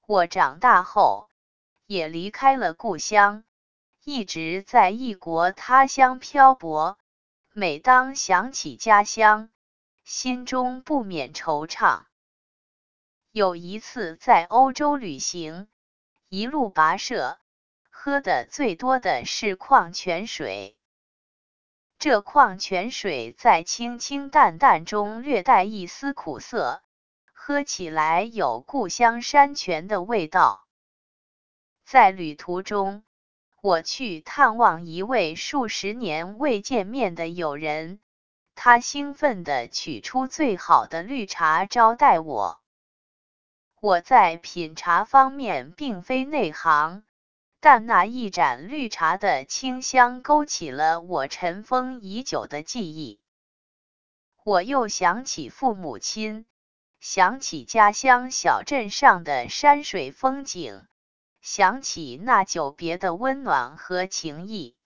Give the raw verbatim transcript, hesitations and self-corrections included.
我长大后，也离开了故乡，一直在异国他乡漂泊。每当想起家乡，心中不免惆怅。有一次在欧洲旅行，一路跋涉，喝的最多的是矿泉水。这矿泉水在清清淡淡中略带一丝苦涩，喝起来有故乡山泉的味道。在旅途中，我去探望一位数十年未见面的友人，他兴奋地取出最好的绿茶招待我。我在品茶方面并非内行，但那一盏绿茶的清香勾起了我尘封已久的记忆。我又想起父母亲，想起家乡小镇上的山水风景，想起那久别的温暖和情谊。